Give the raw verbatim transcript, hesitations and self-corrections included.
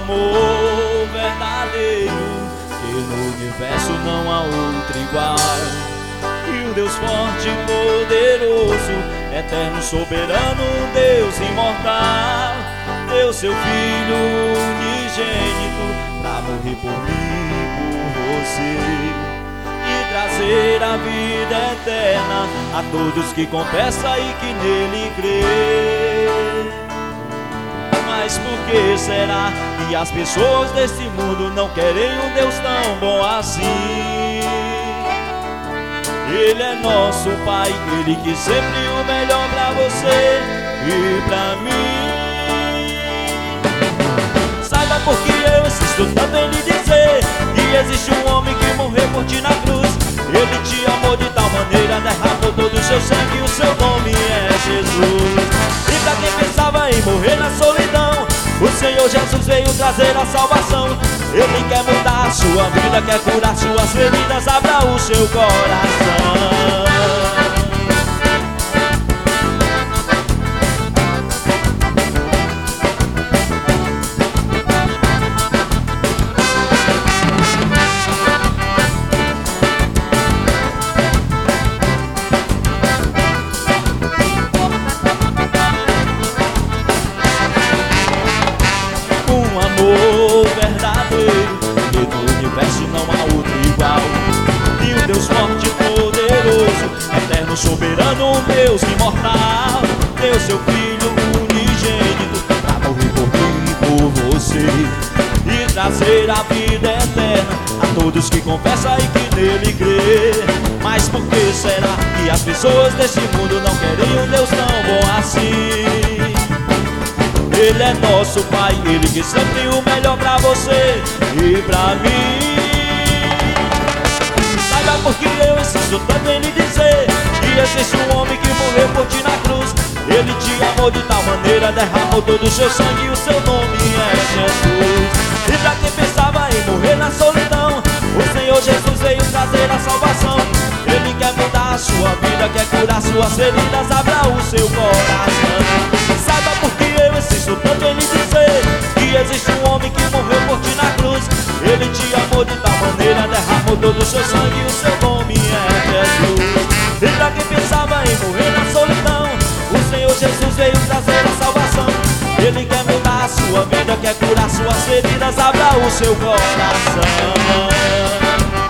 amor verdadeiro, que no universo não há outro igual. E o Deus forte e poderoso, eterno, soberano, Deus imortal, deu seu Filho unigênito pra morrer por mim, por você, e trazer a vida eterna a todos que confessam e que nele crê. Mas por que será que as pessoas deste mundo não querem um Deus tão bom assim? Ele é nosso Pai, Ele que sempre o melhor pra você e pra mim. Saiba porque eu insisto tanto em lhe dizer que existe um homem que morreu por ti na cruz. Ele te amou de tal maneira, derramou todo o seu sangue, o seu nome é Jesus. E pra quem pensava em morrer na solidão, o Senhor Jesus veio trazer a salvação. Ele quer mudar a sua vida, quer curar suas feridas, abra o seu coração. Verdadeiro, que no universo não há outro igual. E o Deus forte e poderoso, eterno, soberano, Deus imortal, deu seu Filho unigênito pra morrer por mim e por você, e trazer a vida eterna a todos que confessam e que nele crê. Mas por que será que as pessoas deste mundo não querem um Deus tão bom assim? Ele é nosso Pai, Ele que sempre o melhor pra você e pra mim. Saiba porque eu insisto tanto em lhe dizer que existe um homem que morreu por ti na cruz. Ele te amou de tal maneira, derramou todo o seu sangue e o seu nome é Jesus. E pra quem pensava em morrer na solidão, o Senhor Jesus veio trazer a salvação. Ele quer mudar a sua vida, quer curar suas feridas, abra o seu coração. Saiba porque eu insisto tanto em lhe dizer que existe um homem que morreu por ti na cruz. Ele te amou de tal maneira, derramou todo o seu sangue e o seu nome é Jesus. E pra quem pensava em morrer na solidão, o Senhor Jesus veio trazer a salvação. Ele quer mudar a sua vida, quer curar suas feridas, abra o seu coração.